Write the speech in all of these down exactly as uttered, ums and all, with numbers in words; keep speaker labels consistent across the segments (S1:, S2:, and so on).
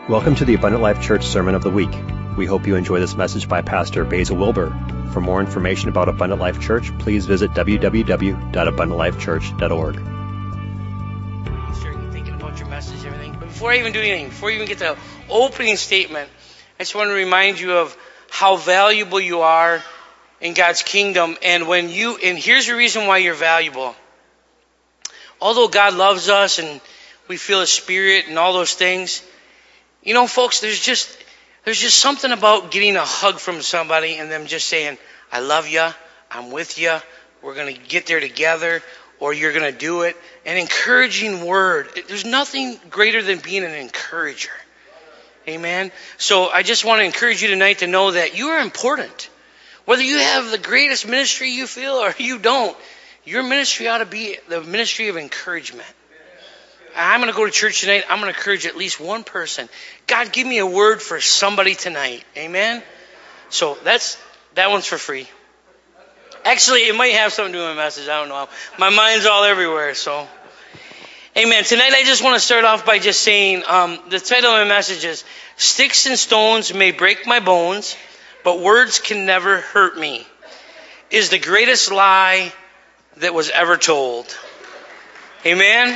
S1: Welcome to the Abundant Life Church Sermon of the Week. We hope you enjoy this message by Pastor Basil Wilbur. For more information about Abundant Life Church, please visit w w w dot abundant life church dot org.
S2: Start thinking about your message and everything. But before I even do anything, before you even get to the opening statement, I just want to remind you of how valuable you are in God's kingdom. And when you, and here's the reason why you're valuable. Although God loves us and we feel His Spirit and all those things, you know, folks, there's just there's just something about getting a hug from somebody and them just saying, I love you, I'm with you, we're going to get there together, or you're going to do it. An encouraging word. There's nothing greater than being an encourager. Amen? So I just want to encourage you tonight to know that you are important. Whether you have the greatest ministry you feel or you don't, your ministry ought to be the ministry of encouragement. I'm going to go to church tonight. I'm going to encourage at least one person. God, give me a word for somebody tonight. Amen? So that's that one's for free. Actually, it might have something to do with my message. I don't know. My mind's all everywhere. So, amen. Tonight I just want to start off by just saying um, the title of my message is Sticks and Stones May Break My Bones, But Words Can Never Hurt Me. Is the greatest lie that was ever told. Amen?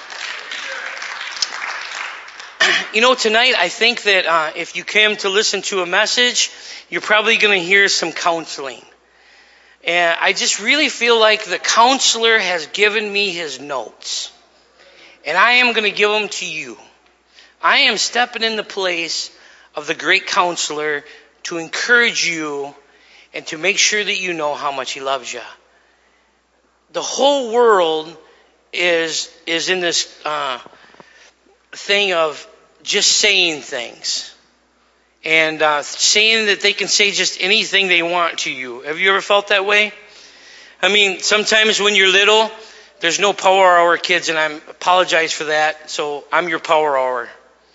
S2: You know, tonight I think that uh, if you came to listen to a message, you're probably going to hear some counseling. And I just really feel like the counselor has given me his notes. And I am going to give them to you. I am stepping in the place of the great counselor to encourage you and to make sure that you know how much he loves you. The whole world is is in this uh, thing of just saying things and uh, saying that they can say just anything they want to you. Have you ever felt that way? I mean, sometimes when you're little, there's no power hour, kids, and I apologize for that. So I'm your power hour.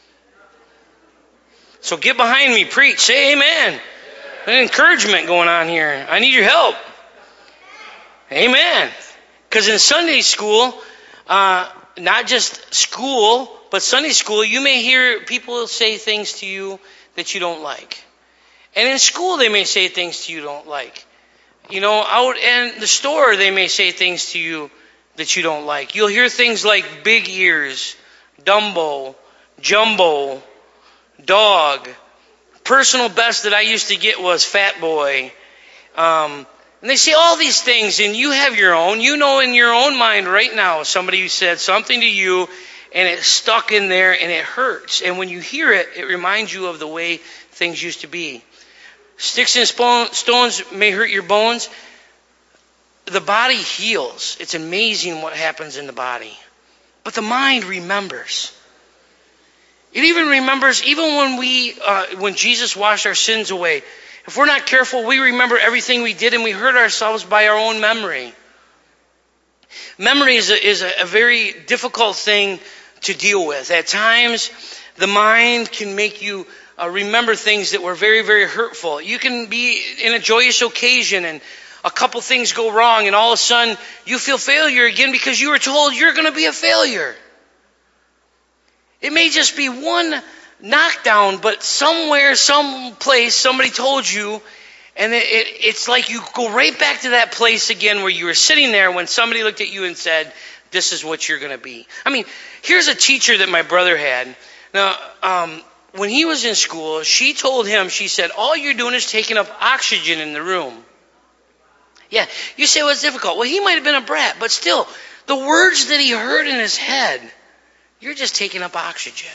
S2: So get behind me, preach, say amen. An encouragement going on here. I need your help. Amen. Because in Sunday school, uh, not just school, but Sunday school, you may hear people say things to you that you don't like. And in school, they may say things to you don't like. You know, out in the store, they may say things to you that you don't like. You'll hear things like big ears, Dumbo, Jumbo, dog. Personal best that I used to get was fat boy. Um, and they say all these things, and you have your own. You know in your own mind right now, somebody who said something to you, and it's stuck in there, and it hurts. And when you hear it, it reminds you of the way things used to be. Sticks and stones may hurt your bones. The body heals. It's amazing what happens in the body. But the mind remembers. It even remembers, even when we, uh, when Jesus washed our sins away. If we're not careful, we remember everything we did, and we hurt ourselves by our own memory. Memory is a, is a, a very difficult thing to deal with. At times, the mind can make you uh, remember things that were very, very hurtful. You can be in a joyous occasion and a couple things go wrong, and all of a sudden you feel failure again because you were told you're going to be a failure. It may just be one knockdown, but somewhere, someplace, somebody told you, and it, it, it's like you go right back to that place again where you were sitting there when somebody looked at you and said, this is what you're going to be. I mean, here's a teacher that my brother had. Now, um, when he was in school, she told him, she said, all you're doing is taking up oxygen in the room. Yeah, you say, well, it's difficult. Well, he might have been a brat, but still, the words that he heard in his head, you're just taking up oxygen.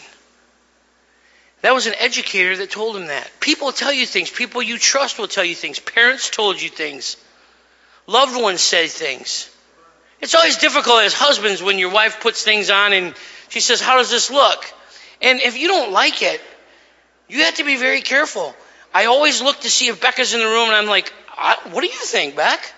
S2: That was an educator that told him that. People tell you things. People you trust will tell you things. Parents told you things. Loved ones say things. It's always difficult as husbands when your wife puts things on and she says, how does this look? And if you don't like it, you have to be very careful. I always look to see if Becca's in the room, and I'm like, what do you think, Beck?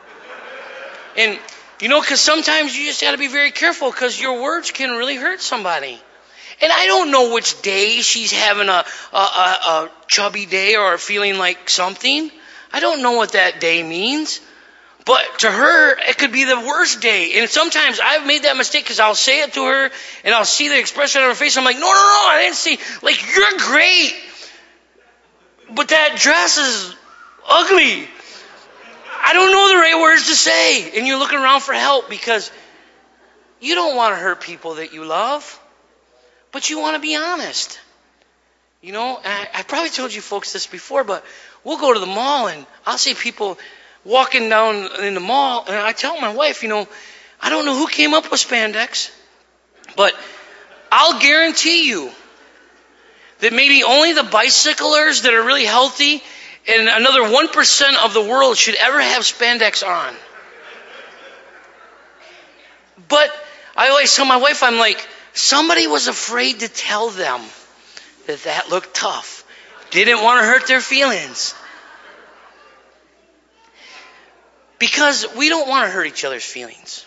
S2: And, you know, because sometimes you just got to be very careful because your words can really hurt somebody. And I don't know which day she's having a, a, a, a chubby day or feeling like something. I don't know what that day means. But to her, it could be the worst day. And sometimes I've made that mistake because I'll say it to her and I'll see the expression on her face. I'm like, no, no, no, I didn't see. Like, you're great. But that dress is ugly. I don't know the right words to say. And you're looking around for help because you don't want to hurt people that you love. But you want to be honest. You know, I, I probably told you folks this before, but we'll go to the mall and I'll see people walking down in the mall, and I tell my wife, you know, I don't know who came up with spandex, but I'll guarantee you that maybe only the bicyclers that are really healthy and another one percent of the world should ever have spandex on. But I always tell my wife, I'm like, somebody was afraid to tell them that that looked tough. Didn't want to hurt their feelings. Because we don't want to hurt each other's feelings.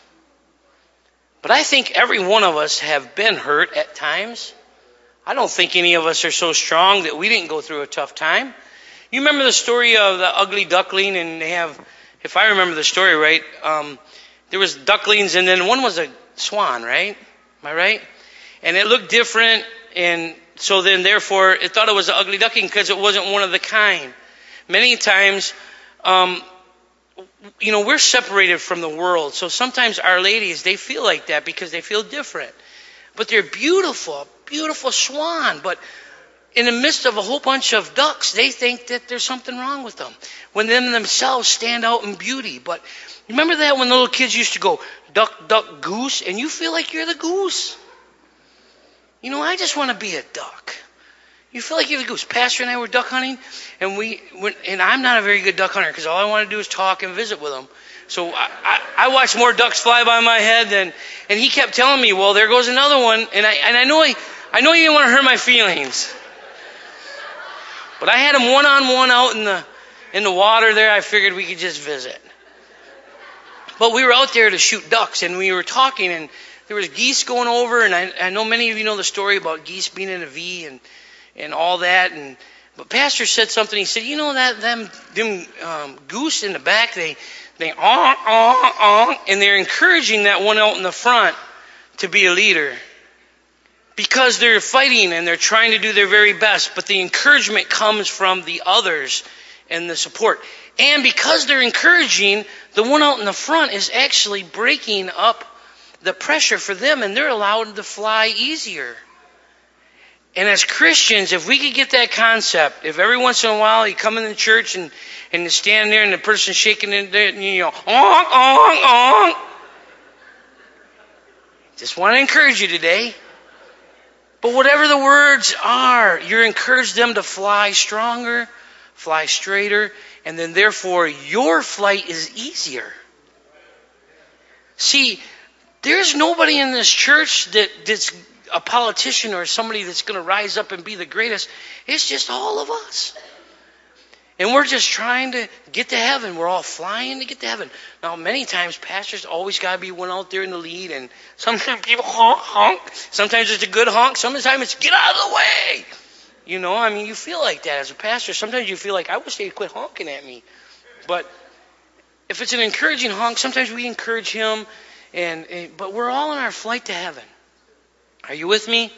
S2: But I think every one of us have been hurt at times. I don't think any of us are so strong that we didn't go through a tough time. You remember the story of the ugly duckling, and they have, if I remember the story right, um, there was ducklings, and then one was a swan, right? Am I right? And it looked different, and so then therefore it thought it was an ugly duckling because it wasn't one of the kind. Many times, um, you know, we're separated from the world. So sometimes our ladies, they feel like that because they feel different. But they're beautiful, beautiful swan. But in the midst of a whole bunch of ducks, they think that there's something wrong with them. When them themselves stand out in beauty. But remember that when little kids used to go, duck, duck, goose, and you feel like you're the goose. You know, I just want to be a duck. You feel like you're the goose. Pastor and I were duck hunting, and we went, and I'm not a very good duck hunter because all I want to do is talk and visit with them. So I, I, I watched more ducks fly by my head than, and he kept telling me, well, there goes another one, and I and I know he, I know he didn't want to hurt my feelings, but I had him one on one out in the in the water there. I figured we could just visit. But we were out there to shoot ducks, and we were talking, and there was geese going over, and I, I know many of you know the story about geese being in a V and. and all that, and but Pastor said something. He said, you know that them them um, goose in the back, they they honk, honk, honk, and they're encouraging that one out in the front to be a leader because they're fighting and they're trying to do their very best. But the encouragement comes from the others and the support, and because they're encouraging, the one out in the front is actually breaking up the pressure for them, and they're allowed to fly easier. And as Christians, if we could get that concept, if every once in a while you come in the church and, and you stand there and the person's shaking it, and you know, onk, onk, onk. Just want to encourage you today. But whatever the words are, you're encouraged them to fly stronger, fly straighter, and then therefore your flight is easier. See, there's nobody in this church that, that's a politician or somebody that's going to rise up and be the greatest. It's just all of us. And we're just trying to get to heaven. We're all flying to get to heaven. Now, many times, pastors always got to be one out there in the lead. And sometimes people honk, honk. Sometimes it's a good honk. Sometimes it's get out of the way. You know, I mean, you feel like that as a pastor. Sometimes you feel like, I wish they'd quit honking at me. But if it's an encouraging honk, sometimes we encourage him. And, and but we're all on our flight to heaven. Are you with me?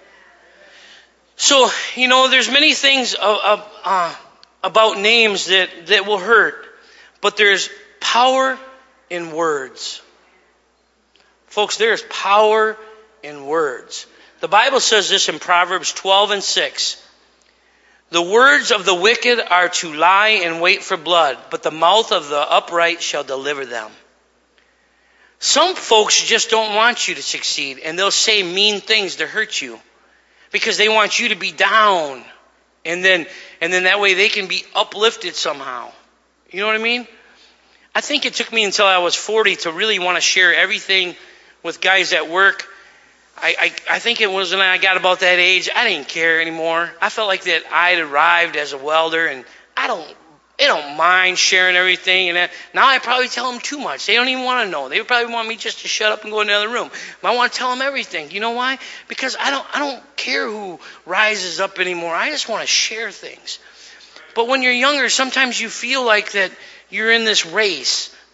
S2: So, you know, there's many things uh, uh, about names that, that will hurt. But there's power in words. Folks, there's power in words. The Bible says this in Proverbs twelve and six. The words of the wicked are to lie and wait for blood, but the mouth of the upright shall deliver them. Some folks just don't want you to succeed, and they'll say mean things to hurt you because they want you to be down, and then and then that way they can be uplifted somehow. You know what I mean? I think it took me until I was forty to really want to share everything with guys at work. I, I, I think it was when I got about that age, I didn't care anymore. I felt like that I'd arrived as a welder, and I don't They don't mind sharing everything. And now I probably tell them too much. They don't even want to know. They probably want me just to shut up and go in another room. But I want to tell them everything. You know why? Because I don't I don't care who rises up anymore. I just want to share things. But when you're younger, sometimes you feel like that you're in this race.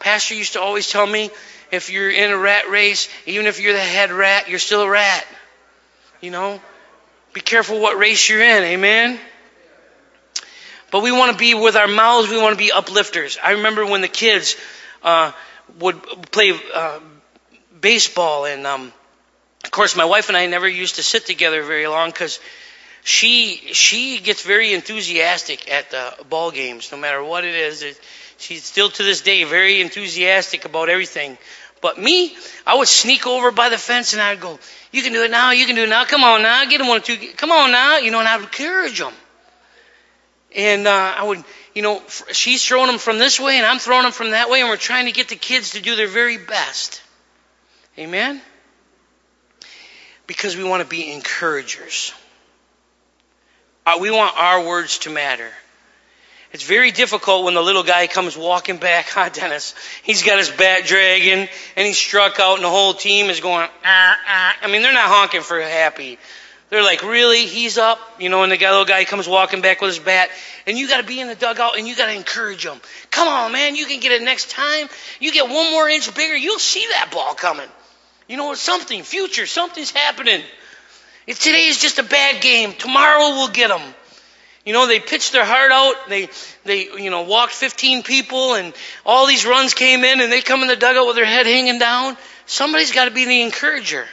S2: Pastor used to always tell me, if you're in a rat race, even if you're the head rat, you're still a rat. You know? Be careful what race you're in. Amen? But we want to be, with our mouths, we want to be uplifters. I remember when the kids uh, would play uh, baseball, and um, of course my wife and I never used to sit together very long because she she gets very enthusiastic at the ball games, no matter what it is. She's still to this day very enthusiastic about everything. But me, I would sneak over by the fence and I'd go, you can do it now, you can do it now, come on now, get them one or two, come on now, you know, and I would encourage them. And uh, I would, you know, she's throwing them from this way and I'm throwing them from that way, and we're trying to get the kids to do their very best. Amen? Because we want to be encouragers. Uh, we want our words to matter. It's very difficult when the little guy comes walking back. Ah, Dennis, he's got his bat dragging and he's struck out and the whole team is going, ah, ah. I mean, they're not honking for happy. They're like, really? He's up? You know, and the guy, little guy comes walking back with his bat, and you got to be in the dugout and you got to encourage him. Come on, man, you can get it next time. You get one more inch bigger, you'll see that ball coming. You know, something, future, something's happening. If today is just a bad game, tomorrow we'll get them. You know, they pitched their heart out. They, they, you know, walked fifteen people, and all these runs came in, and they come in the dugout with their head hanging down. Somebody's got to be the encourager.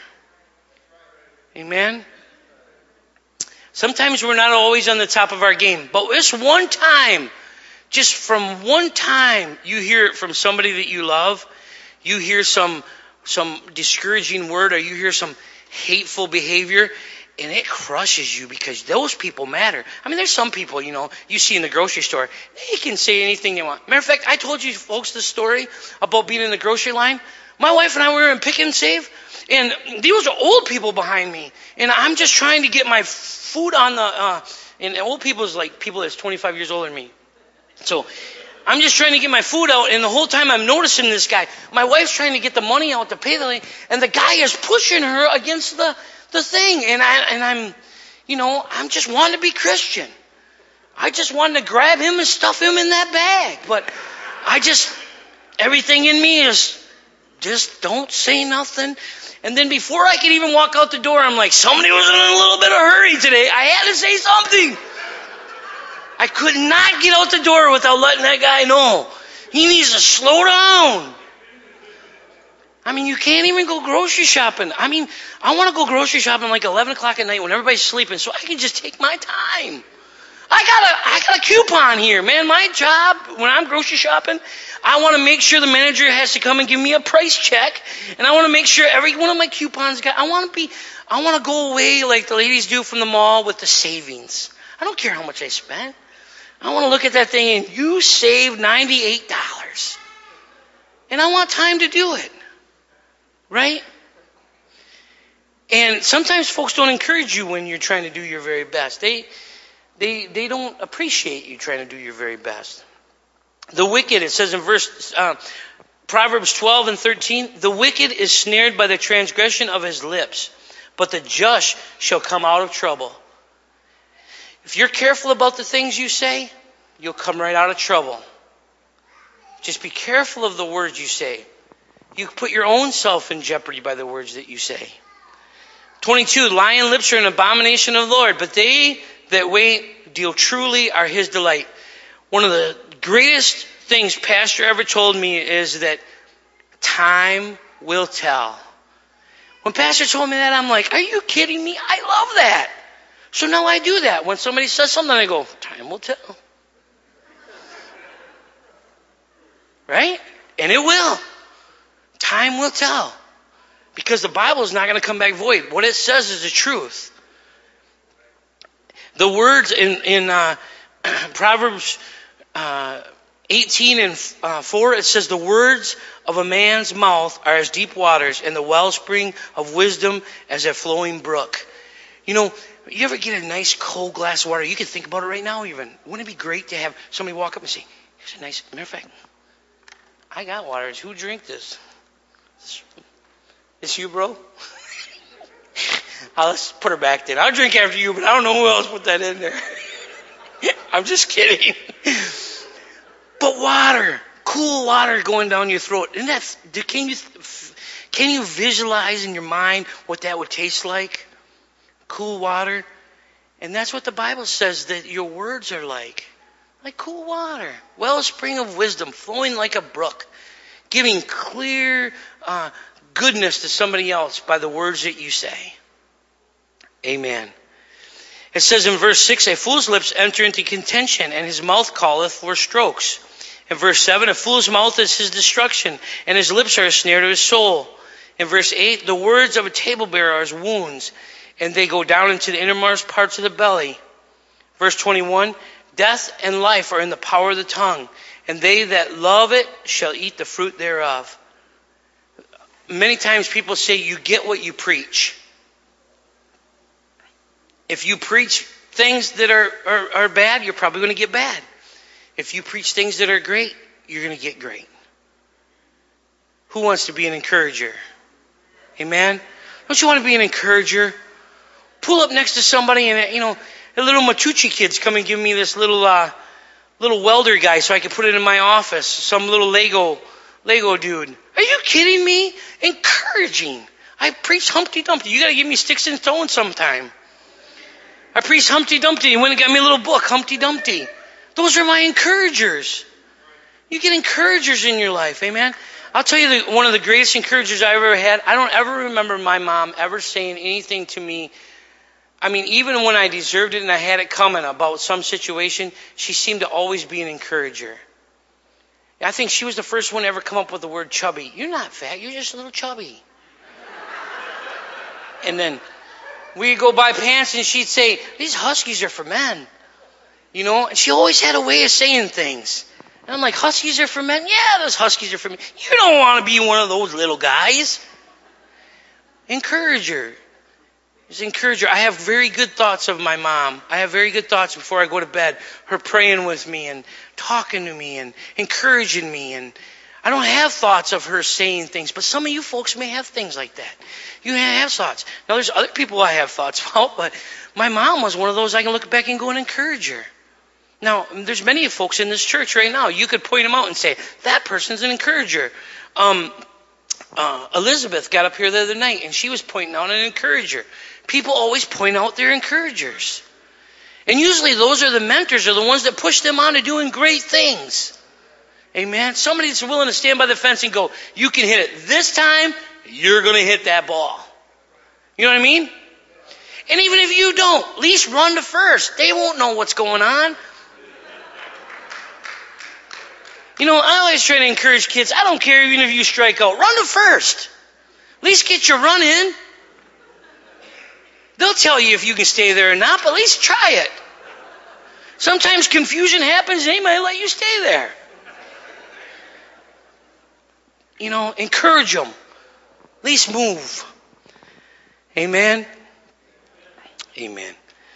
S2: Amen. Sometimes we're not always on the top of our game, but this one time, just from one time, you hear it from somebody that you love. You hear some some discouraging word, or you hear some hateful behavior, and it crushes you because those people matter. I mean, there's some people, you know, you see in the grocery store, they can say anything they want. Matter of fact, I told you folks this story about being in the grocery line. My wife and I were in Pick and Save, and these are old people behind me, and I'm just trying to get my food on the, uh, and old people is like people that's twenty-five years older than me. So I'm just trying to get my food out, and the whole time I'm noticing this guy. My wife's trying to get the money out to pay the lady, and the guy is pushing her against the, the thing. And, I, and I'm, you know, I'm just wanting to be Christian. I just wanted to grab him and stuff him in that bag. But I just, everything in me is, just don't say nothing. And then before I could even walk out the door, I'm like, somebody was in a little bit of hurry today. I had to say something. I could not get out the door without letting that guy know. He needs to slow down. I mean, you can't even go grocery shopping. I mean, I want to go grocery shopping like eleven o'clock at night when everybody's sleeping so I can just take my time. I got a, I got a coupon here, man. My job, when I'm grocery shopping, I want to make sure the manager has to come and give me a price check. And I want to make sure every one of my coupons got, I want to be, I want to go away like the ladies do from the mall with the savings. I don't care how much I spent. I want to look at that thing and you saved ninety-eight dollars. And I want time to do it. Right? And sometimes folks don't encourage you when you're trying to do your very best. They, they, they don't appreciate you trying to do your very best. The wicked, it says in verse, uh, Proverbs twelve and thirteen, the wicked is snared by the transgression of his lips, but the just shall come out of trouble. If you're careful about the things you say, you'll come right out of trouble. Just be careful of the words you say. You put your own self in jeopardy by the words that you say. twenty-two, lying lips are an abomination of the Lord, but they that wait deal truly are his delight. One of the greatest things Pastor ever told me is that time will tell. When Pastor told me that, I'm like, are you kidding me? I love that. So now I do that. When somebody says something, I go, time will tell. Right? And it will. Time will tell. Because the Bible is not going to come back void. What it says is the truth. The words in, in uh, Proverbs uh, eighteen and uh, four, it says, the words of a man's mouth are as deep waters, and the wellspring of wisdom as a flowing brook. You know, you ever get a nice cold glass of water? You can think about it right now even. Wouldn't it be great to have somebody walk up and say, here's a nice, matter of fact, I got water. Who drink this? It's you, bro? I'll, let's put her back then. I'll drink after you, but I don't know who else put that in there. I'm just kidding. But water, cool water going down your throat. And that's, can you, can you visualize in your mind what that would taste like? Cool water. And that's what the Bible says that your words are like. Like cool water. Wellspring of wisdom flowing like a brook. Giving clear uh, goodness to somebody else by the words that you say. Amen. It says in verse six, a fool's lips enter into contention, and his mouth calleth for strokes. In verse seven, a fool's mouth is his destruction, and his lips are a snare to his soul. In verse eight, the words of a talebearer are as wounds, and they go down into the innermost parts of the belly. Verse twenty-one, death and life are in the power of the tongue, and they that love it shall eat the fruit thereof. Many times people say you get what you preach. If you preach things that are, are, are bad, you're probably going to get bad. If you preach things that are great, you're going to get great. Who wants to be an encourager? Amen? Don't you want to be an encourager? Pull up next to somebody and, you know, a little Matucci kid's come and give me this little uh, little welder guy so I can put it in my office. Some little Lego Lego dude. Are you kidding me? Encouraging. I preach Humpty Dumpty. You got to give me sticks and stones sometime. I preached Humpty Dumpty. He went and got me a little book, Humpty Dumpty. Those are my encouragers. You get encouragers in your life, amen? I'll tell you that one of the greatest encouragers I ever had, I don't ever remember my mom ever saying anything to me. I mean, even when I deserved it and I had it coming about some situation, she seemed to always be an encourager. I think she was the first one to ever come up with the word chubby. You're not fat, you're just a little chubby. And then we'd go buy pants and she'd say, these Huskies are for men. You know, and she always had a way of saying things. And I'm like, Huskies are for men? Yeah, those Huskies are for men. You don't want to be one of those little guys. Encourage her. Just encourage her. I have very good thoughts of my mom. I have very good thoughts before I go to bed. Her praying with me and talking to me and encouraging me. And I don't have thoughts of her saying things, but some of you folks may have things like that. You have thoughts. Now, there's other people I have thoughts about, but my mom was one of those I can look back and go and encourage her. Now, there's many folks in this church right now. You could point them out and say, that person's an encourager. Um, uh, Elizabeth got up here the other night, and she was pointing out an encourager. People always point out their encouragers. And usually those are the mentors, are the ones that push them on to doing great things. Amen. Somebody that's willing to stand by the fence and go, you can hit it this time, you're going to hit that ball. You know what I mean? And even if you don't, at least run to first. They won't know what's going on. You know, I always try to encourage kids, I don't care even if you strike out. Run to first. At least get your run in. They'll tell you if you can stay there or not, but at least try it. Sometimes confusion happens and they might let you stay there. You know, encourage them. At least move. Amen? Amen.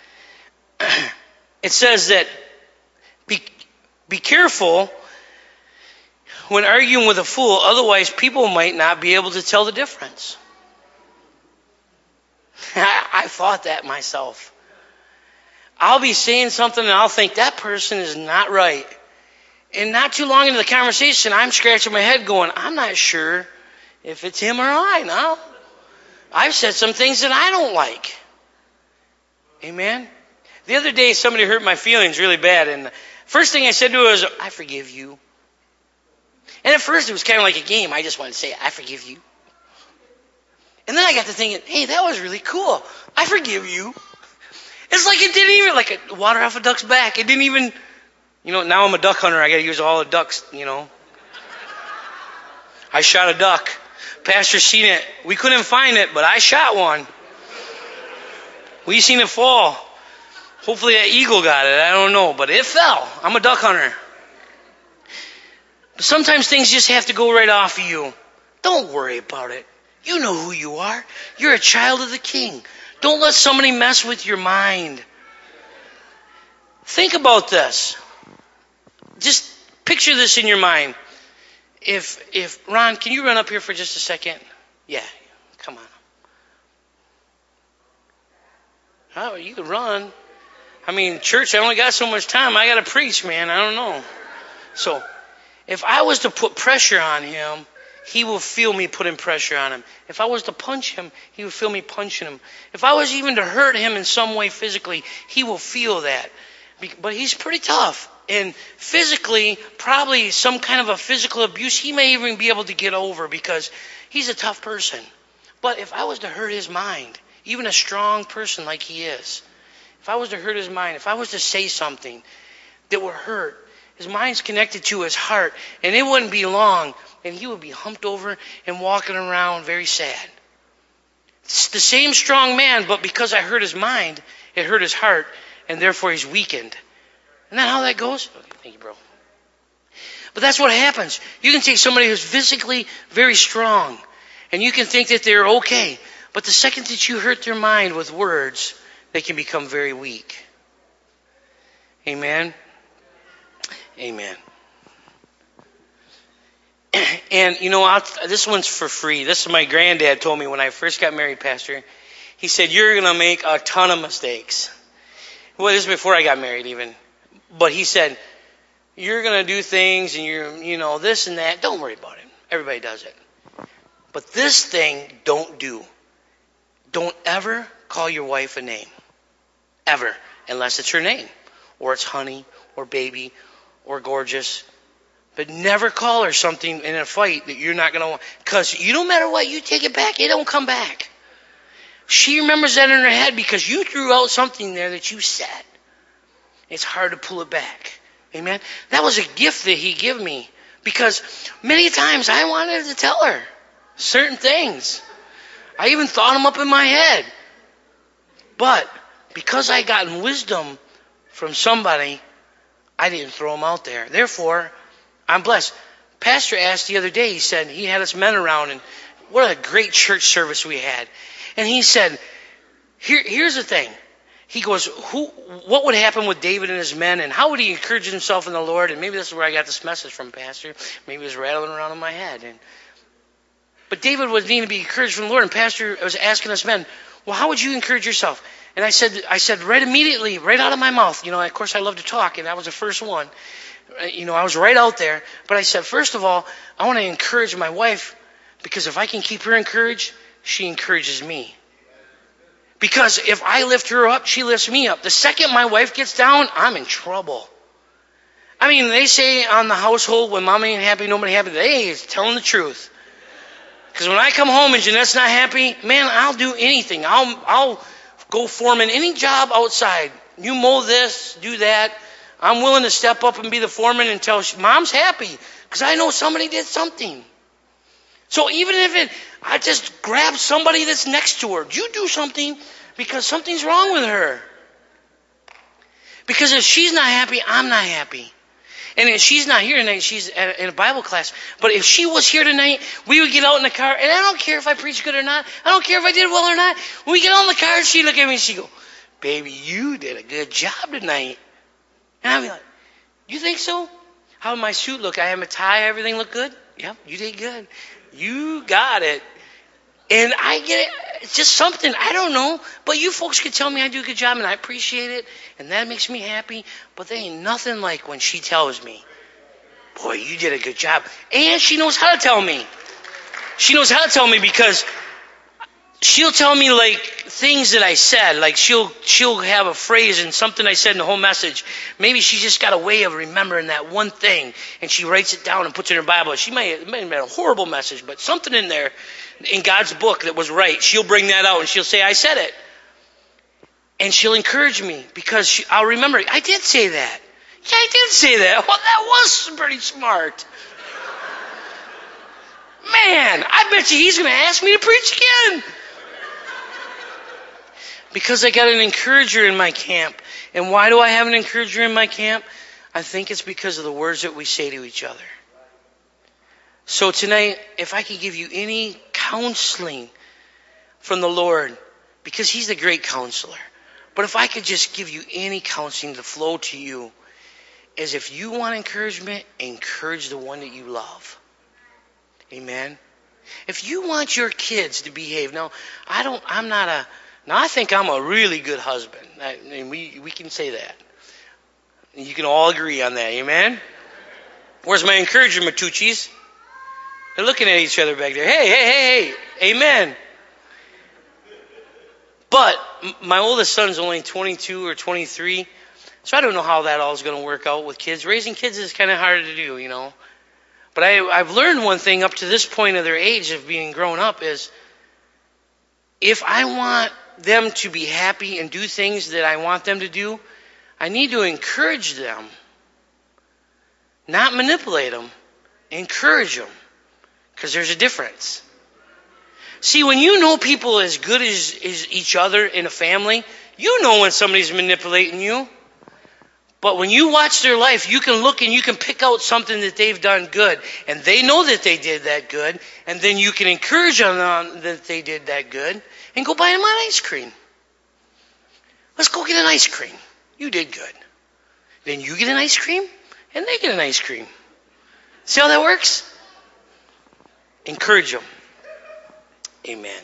S2: It says that be, be careful when arguing with a fool, otherwise people might not be able to tell the difference. I, I thought that myself. I'll be saying something and I'll think that person is not right. And not too long into the conversation, I'm scratching my head going, I'm not sure if it's him or I now. I've said some things that I don't like. Amen? The other day, somebody hurt my feelings really bad. And the first thing I said to her was, I forgive you. And at first, it was kind of like a game. I just wanted to say, I forgive you. And then I got to thinking, hey, that was really cool. I forgive you. It's like it didn't even, like a water off a duck's back. It didn't even, you know, now I'm a duck hunter. I got to use all the ducks, you know. I shot a duck. Pastor seen it. We couldn't find it, but I shot one. We seen it fall. Hopefully that eagle got it. I don't know, but it fell. I'm a duck hunter. But sometimes things just have to go right off of you. Don't worry about it. You know who you are. You're a child of the King. Don't let somebody mess with your mind. Think about this. Just picture this in your mind. If, if, Ron, can you run up here for just a second? Yeah, come on. Oh, you can run. I mean, church, I only got so much time. I got to preach, man. I don't know. So, If I was to put pressure on him, he will feel me putting pressure on him. If I was to punch him, he would feel me punching him. If I was even to hurt him in some way physically, he will feel that. But he's pretty tough. And physically, probably some kind of a physical abuse, he may even be able to get over because he's a tough person. But if I was to hurt his mind, even a strong person like he is, if I was to hurt his mind, if I was to say something that would hurt, his mind's connected to his heart, and it wouldn't be long, and he would be humped over and walking around very sad. It's the same strong man, but because I hurt his mind, it hurt his heart, and therefore he's weakened. Isn't that how that goes? Okay, thank you, bro. But that's what happens. You can take somebody who's physically very strong, and you can think that they're okay. But the second that you hurt their mind with words, they can become very weak. Amen? Amen. And, you know, I'll, this one's for free. This is my granddad told me when I first got married, Pastor. He said, you're going to make a ton of mistakes. Well, this is before I got married even. But he said, you're going to do things and you're, you know, this and that. Don't worry about it. Everybody does it. But this thing, don't do. Don't ever call your wife a name. Ever. Unless it's her name. Or it's honey. Or baby. Or gorgeous. But never call her something in a fight that you're not going to want. Because you, no matter what, you take it back, it don't come back. She remembers that in her head because you threw out something there that you said. It's hard to pull it back. Amen? That was a gift that he gave me. Because many times I wanted to tell her certain things. I even thought them up in my head. But because I gotten wisdom from somebody, I didn't throw them out there. Therefore, I'm blessed. Pastor asked the other day, he said, he had us men around, and what a great church service we had. And he said, Here, here's the thing. He goes, who, what would happen with David and his men, and how would he encourage himself in the Lord? And maybe this is where I got this message from, Pastor. Maybe it was rattling around in my head. And, but David would need to be encouraged from the Lord, and Pastor was asking us men, well, how would you encourage yourself? And I said, I said right immediately, right out of my mouth, you know, of course I love to talk, and that was the first one. You know, I was right out there. But I said, first of all, I want to encourage my wife, because if I can keep her encouraged, she encourages me. Because if I lift her up, she lifts me up. The second my wife gets down, I'm in trouble. I mean, they say on the household, when mommy ain't happy, nobody happy. They ain't telling the truth. Because when I come home and Jeanette's not happy, man, I'll do anything. I'll I'll go foreman any job outside. You mow this, do that. I'm willing to step up and be the foreman until she, mom's happy. Because I know somebody did something. So even if it, I just grab somebody that's next to her. You do something because something's wrong with her. Because if she's not happy, I'm not happy. And if she's not here tonight, she's at, in a Bible class. But if she was here tonight, we would get out in the car. And I don't care if I preach good or not. I don't care if I did well or not. When we get out in the car, she'd look at me and she'd go, baby, you did a good job tonight. And I'd be like, you think so? How did my suit look? I had my tie, everything looked good? Yep, you did good. You got it. And I get it. It's just something. I don't know. But you folks can tell me I do a good job, and I appreciate it. And that makes me happy. But there ain't nothing like when she tells me, boy, you did a good job. And she knows how to tell me. She knows how to tell me because she'll tell me like things that I said. Like she'll she'll have a phrase and something I said in the whole message. Maybe she's just got a way of remembering that one thing, and she writes it down and puts it in her Bible. She may, it may have been a horrible message, but something in there in God's book that was right. She'll bring that out and she'll say, I said it. And she'll encourage me because she, I'll remember, I did say that. Yeah, I did say that. Well, that was pretty smart. Man, I bet you he's going to ask me to preach again. Because I got an encourager in my camp. And why do I have an encourager in my camp? I think it's because of the words that we say to each other. So tonight, if I could give you any counseling from the Lord, because He's the great counselor. But if I could just give you any counseling to flow to you, is if you want encouragement, encourage the one that you love. Amen. If you want your kids to behave, now I don't. I'm not a. Now I think I'm a really good husband, I, and we we can say that. You can all agree on that. Amen. Where's my encouragement, Matucci's? They're looking at each other back there. Hey, hey, hey, hey. Amen. But my oldest son's only twenty-two or twenty-three, so I don't know how that all is going to work out with kids. Raising kids is kind of hard to do, you know. But I, I've learned one thing up to this point of their age of being grown up is if I want them to be happy and do things that I want them to do, I need to encourage them, not manipulate them, encourage them, because there's a difference. See, when you know people as good as, as each other in a family, you know when somebody's manipulating you. But when you watch their life, you can look and you can pick out something that they've done good. And they know that they did that good. And then you can encourage them that they did that good. And go buy them an ice cream. Let's go get an ice cream. You did good. Then you get an ice cream, and they get an ice cream. See how that works? Encourage them. Amen.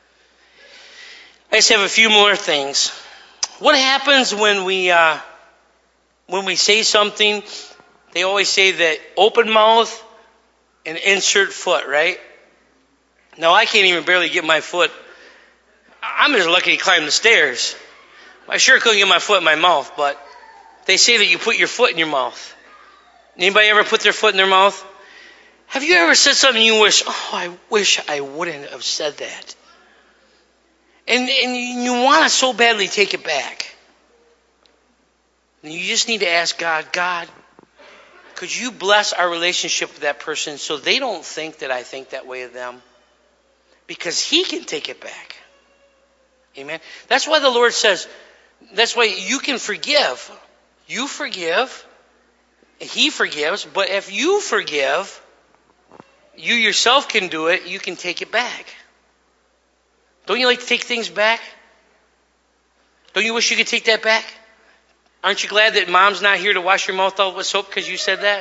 S2: I just have a few more things. What happens when we uh, when we say something? They always say that open mouth and insert foot, right? Now I can't even barely get my foot. I'm just lucky to climb the stairs. I sure couldn't get my foot in my mouth, but they say that you put your foot in your mouth. Anybody ever put their foot in their mouth? Have you ever said something you wish, oh, I wish I wouldn't have said that? And, and you want to so badly take it back. And you just need to ask God, God, could you bless our relationship with that person so they don't think that I think that way of them? Because He can take it back. Amen. That's why the Lord says, that's why you can forgive. You forgive. He forgives. But if you forgive, you yourself can do it. You can take it back. Don't you like to take things back? Don't you wish you could take that back? Aren't you glad that Mom's not here to wash your mouth out with soap because you said that?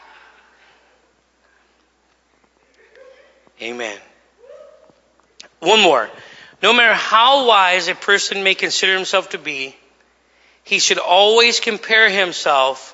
S2: Amen. One more. No matter how wise a person may consider himself to be, he should always compare himself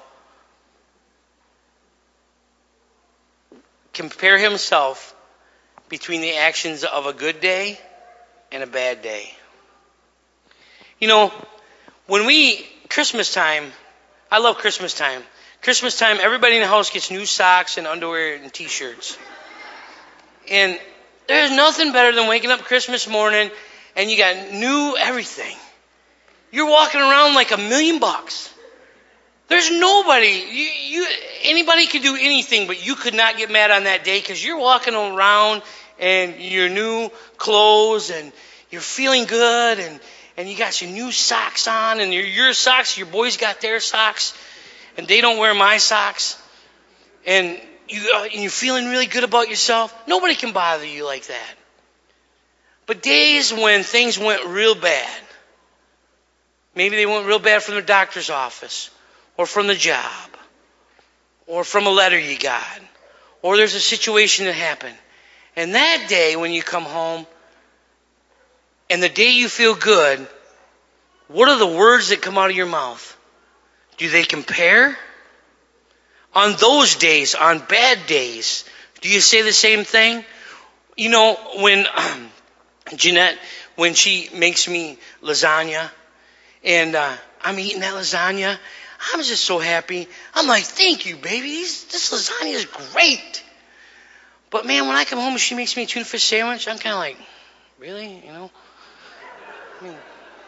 S2: compare himself between the actions of a good day and a bad day. You know, when we, Christmas time, I love Christmas time. Christmas time, everybody in the house gets new socks and underwear and t-shirts. And there's nothing better than waking up Christmas morning and you got new everything. You're walking around like a million bucks. There's nobody, you, you, anybody could do anything, but you could not get mad on that day because you're walking around in your new clothes and you're feeling good and, and you got your new socks on and your, your socks, your boys got their socks and they don't wear my socks. And, you, uh, and you're feeling really good about yourself. Nobody can bother you like that. But days when things went real bad, maybe they went real bad from the doctor's office, or from the job, or from a letter you got, or there's a situation that happened. And that day when you come home, and the day you feel good, what are the words that come out of your mouth? Do they compare? On those days, on bad days, do you say the same thing? You know, when um, Jeanette, when she makes me lasagna, and uh, I'm eating that lasagna, I'm just so happy. I'm like, thank you, baby. This, this lasagna is great. But man, when I come home and she makes me a tuna fish sandwich, I'm kind of like, really? You know? I mean,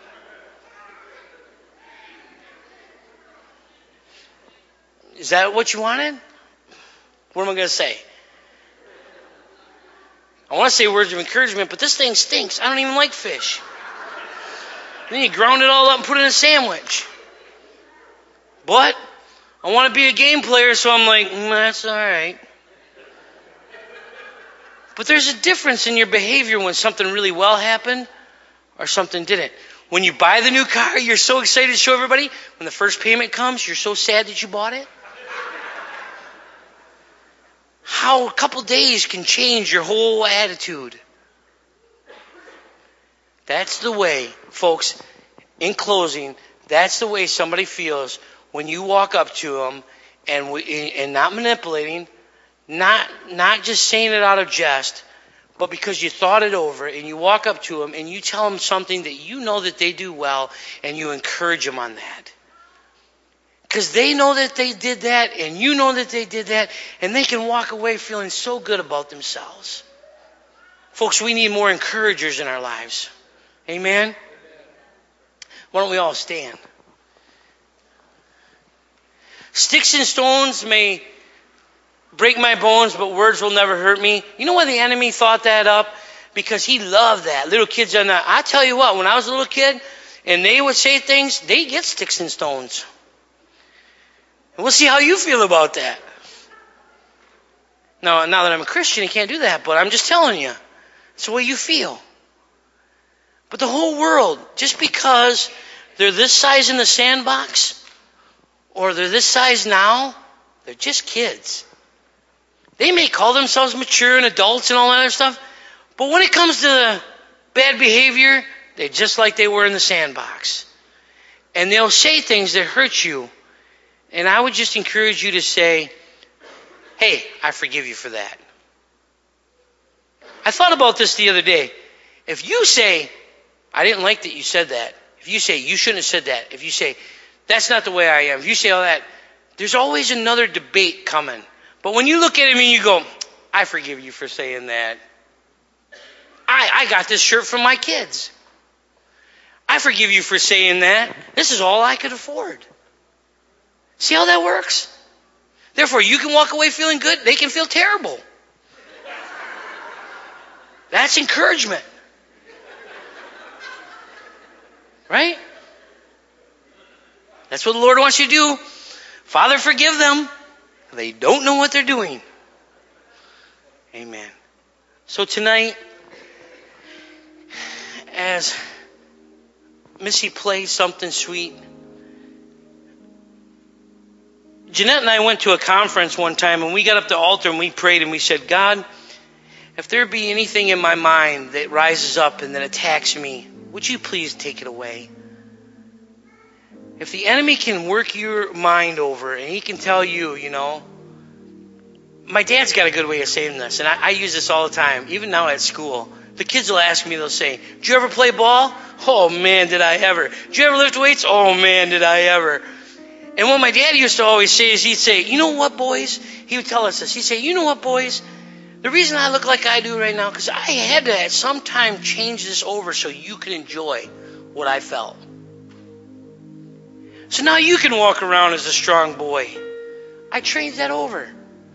S2: is that what you wanted? What am I going to say? I want to say words of encouragement, but this thing stinks. I don't even like fish. And then you ground it all up and put it in a sandwich. But I want to be a game player, so I'm like, mm, that's all right. But there's a difference in your behavior when something really well happened or something didn't. When you buy the new car, you're so excited to show everybody. When the first payment comes, you're so sad that you bought it. How a couple days can change your whole attitude. That's the way, folks, in closing, that's the way somebody feels when you walk up to them and we, and not manipulating, not not just saying it out of jest, but because you thought it over, and you walk up to them and you tell them something that you know that they do well, and you encourage them on that. Because they know that they did that, and you know that they did that, and they can walk away feeling so good about themselves. Folks, we need more encouragers in our lives. Amen? Why don't we all stand? Sticks and stones may break my bones, but words will never hurt me. You know why the enemy thought that up? Because he loved that. Little kids are not. I tell you what, when I was a little kid, and they would say things, they get sticks and stones. And we'll see how you feel about that. Now, now that I'm a Christian, I can't do that, but I'm just telling you. It's the way you feel. But the whole world, just because they're this size in the sandbox, or they're this size now, they're just kids. They may call themselves mature and adults and all that other stuff, but when it comes to bad behavior, they're just like they were in the sandbox. And they'll say things that hurt you. And I would just encourage you to say, hey, I forgive you for that. I thought about this the other day. If you say, I didn't like that you said that. If you say, you shouldn't have said that. If you say, that's not the way I am. If you say all that, there's always another debate coming. But when you look at him and you go, I forgive you for saying that. I, I got this shirt from my kids. I forgive you for saying that. This is all I could afford. See how that works? Therefore, you can walk away feeling good. They can feel terrible. That's encouragement. Right? That's what the Lord wants you to do. Father, forgive them. They don't know what they're doing. Amen. So tonight, as Missy plays something sweet, Jeanette and I went to a conference one time, and we got up to the altar and we prayed and we said, God, if there be anything in my mind that rises up and that attacks me, would you please take it away? If the enemy can work your mind over and he can tell you, you know, my dad's got a good way of saying this, and I, I use this all the time, even now at school. The kids will ask me, they'll say, did you ever play ball? Oh, man, did I ever. Did you ever lift weights? Oh, man, did I ever. And what my dad used to always say is he'd say, you know what, boys? He would tell us this. He'd say, you know what, boys? The reason I look like I do right now, because I had to at some time change this over so you could enjoy what I felt. So now you can walk around as a strong boy. I trained that over.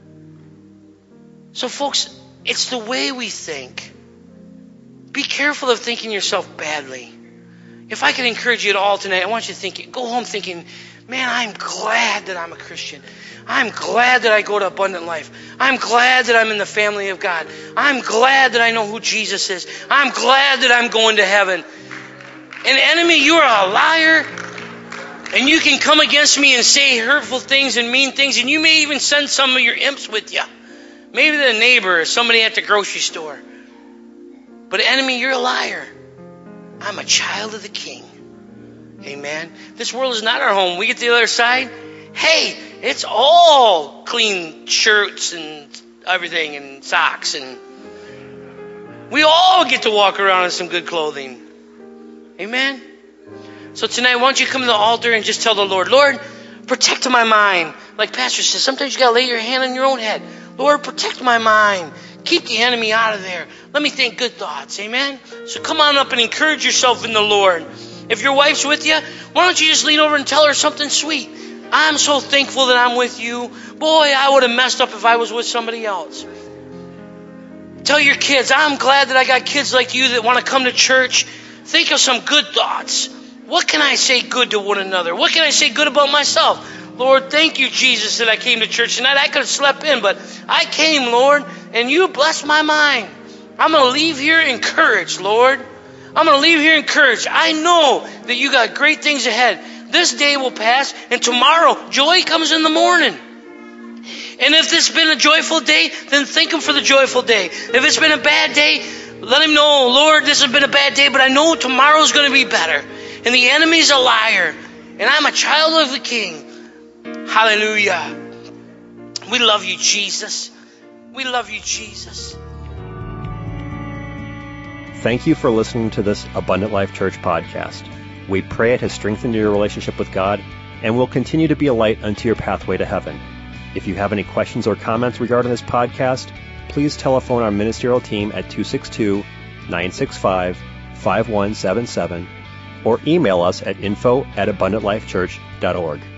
S2: So folks, it's the way we think. Be careful of thinking yourself badly. If I can encourage you at all tonight, I want you to think, go home thinking, man, I'm glad that I'm a Christian. I'm glad that I go to Abundant Life. I'm glad that I'm in the family of God. I'm glad that I know who Jesus is. I'm glad that I'm going to heaven. And enemy, you are a liar. And you can come against me and say hurtful things and mean things. And you may even send some of your imps with you. Maybe the neighbor or somebody at the grocery store. But enemy, you're a liar. I'm a child of the King. Amen. This world is not our home. We get to the other side. Hey, it's all clean shirts and everything and socks. And we all get to walk around in some good clothing. Amen. So tonight, why don't you come to the altar and just tell the Lord, Lord, protect my mind. Like Pastor says, sometimes you got to lay your hand on your own head. Lord, protect my mind. Keep the enemy out of there. Let me think good thoughts. Amen. So come on up and encourage yourself in the Lord. If your wife's with you, why don't you just lean over and tell her something sweet? I'm so thankful that I'm with you. Boy, I would have messed up if I was with somebody else. Tell your kids, I'm glad that I got kids like you that want to come to church. Think of some good thoughts. What can I say good to one another? What can I say good about myself? Lord, thank you, Jesus, that I came to church tonight. I could have slept in, but I came, Lord, and you blessed my mind. I'm going to leave here encouraged, Lord. I'm going to leave here encouraged. I know that you got great things ahead. This day will pass, and tomorrow, joy comes in the morning. And if this has been a joyful day, then thank Him for the joyful day. If it's been a bad day, let Him know, Lord, this has been a bad day, but I know tomorrow's going to be better. And the enemy's a liar, and I'm a child of the King. Hallelujah. We love you, Jesus. We love you, Jesus.
S1: Thank you for listening to this Abundant Life Church podcast. We pray it has strengthened your relationship with God and will continue to be a light unto your pathway to heaven. If you have any questions or comments regarding this podcast, please telephone our ministerial team at two six two, nine six five, five one seven seven or email us at info at abundant life church dot org.